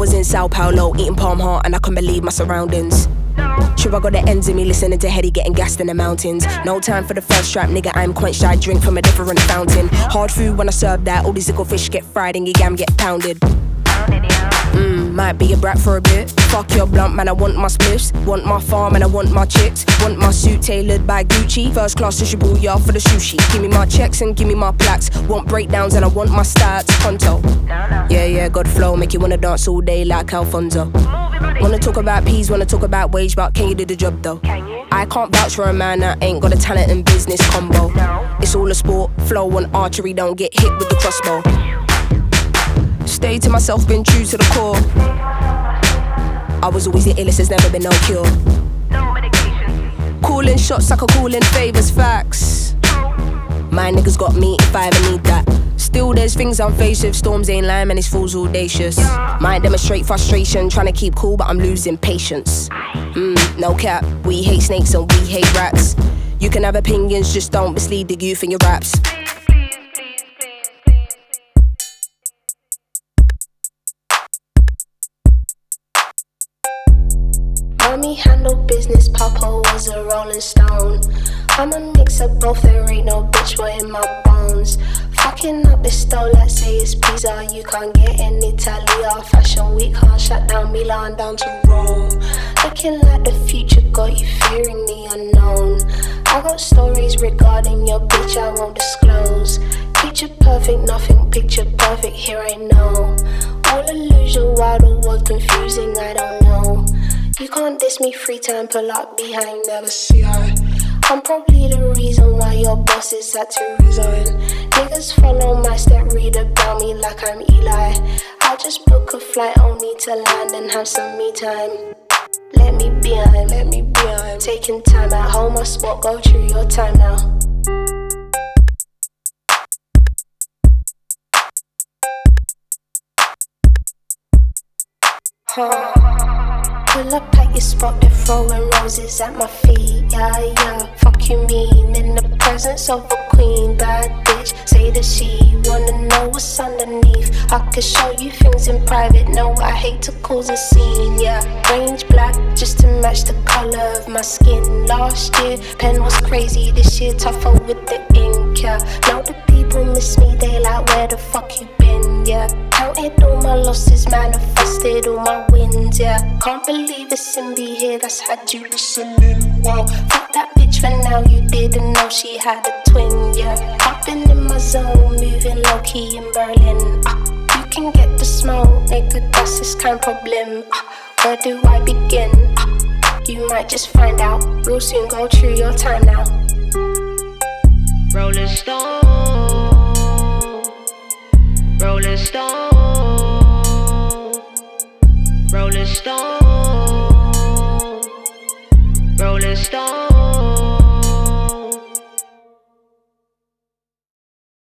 was in Sao Paulo, eating palm heart, and I couldn't believe my surroundings. Sure, I got the ends of me listening to Hetty getting gassed in the mountains. No time for the first strap, nigga, I'm quenched, I drink from a different fountain. Hard food when I serve that, all these little fish get fried and your yam get pounded. Might be a brat for a bit. Fuck your blunt, man, I want my spliffs. Want my farm and I want my chicks. Want my suit tailored by Gucci. First class to Shibuya for the sushi. Give me my checks and give me my plaques. Want breakdowns and I want my stats. Pronto. Yeah, God flow, make you wanna dance all day like Alfonso. Wanna talk about peas, wanna talk about wage, but can you do the job though? I can't vouch for a man that ain't got a talent and business combo. It's all a sport, flow and archery, don't get hit with the crossbow. Stay to myself, been true to the core. I was always the illest, there's never been no cure. Calling shots like a calling favors, facts. My niggas got me if I ever need that. Still there's things I'm faced with, storms ain't lying and it's fools audacious. Might demonstrate frustration, trying to keep cool but I'm losing patience. No cap, we hate snakes and we hate rats. You can have opinions, just don't mislead the youth in your raps. Mommy handled business, Papa was a rolling stone. I'm a mix of both, there ain't no bitch boy in my bones. Fucking up this stole, let's say it's pizza. You can't get in Italy. Fashion week can't shut down Milan down to Rome. Looking like the future got you fearing the unknown. I got stories regarding your bitch I won't disclose. Picture perfect, nothing picture perfect, here I know. All illusion while the world confusing, I don't know. You can't diss me, free time, pull up behind, never see I. I'm probably the reason why your bosses had to resign. Niggas follow my step, read about me like I'm Eli. I'll just book a flight only to land and have some me time. Let me be on, taking time at home, I spot, go through your time now. Pull up at your spot, they're throwing roses at my feet. Yeah, fuck you mean, in the presence of a queen. Bad bitch, say that she wanna know what's underneath. I could show you things in private, no, I hate to cause a scene. Yeah, range black, just to match the color of my skin. Last year, pen was crazy, this year tougher with the ink. Yeah, now the people miss me, they like, where the fuck you been? Yeah, counted all my losses, manifested all my wins. Yeah, can't believe it's in me here, that's had you listening. Wow, fuck that bitch for now, you didn't know she had a twin. Yeah, I've been in my zone, moving low key in Berlin. You can get the smoke, nigga, that's this kind of problem. Where do I begin? You might just find out, we'll soon go through your time now. Rolling Stone, Rolling Stone, Rolling Stone.